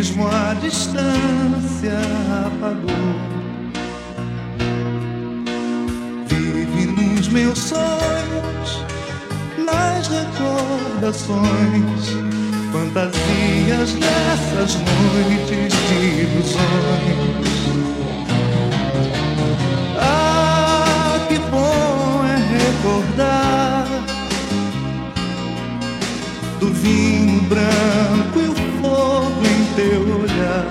mesmo a distância apagou. Vive nos meus sonhos, nas recordações, fantasias dessas noites de ilusões. Ah, que bom é recordar do vinho branco e o fogo em teu olhar.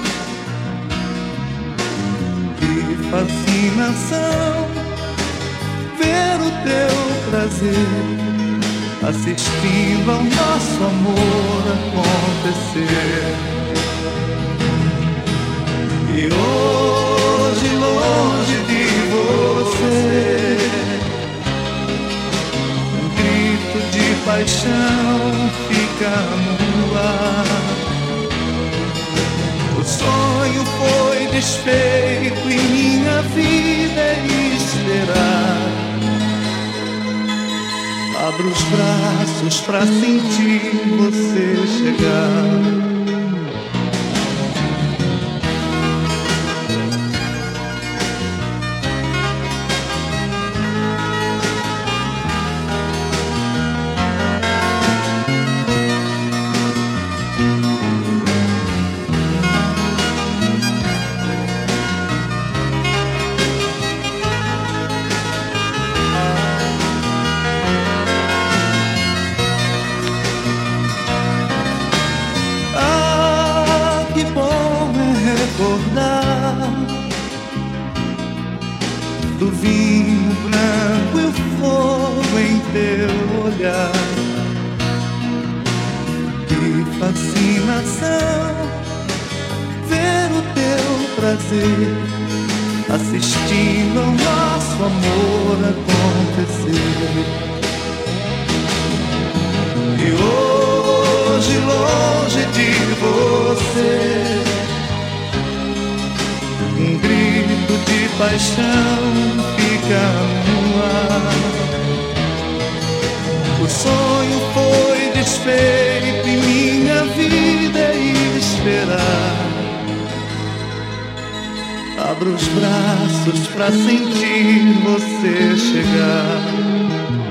Que fascinação ver o teu prazer assistindo ao nosso amor acontecer. E hoje, longe de você, um grito de paixão fica no ar. O sonho foi desfeito e minha vida é esperar. Abro os braços pra sentir você chegar. Recordar do vinho branco e o fogo em teu olhar. Que fascinação ver o teu prazer assistindo ao nosso amor acontecer. E hoje, longe de você, um grito de paixão fica no ar. O sonho foi desfeito e minha vida é esperar. Abro os braços pra sentir você chegar.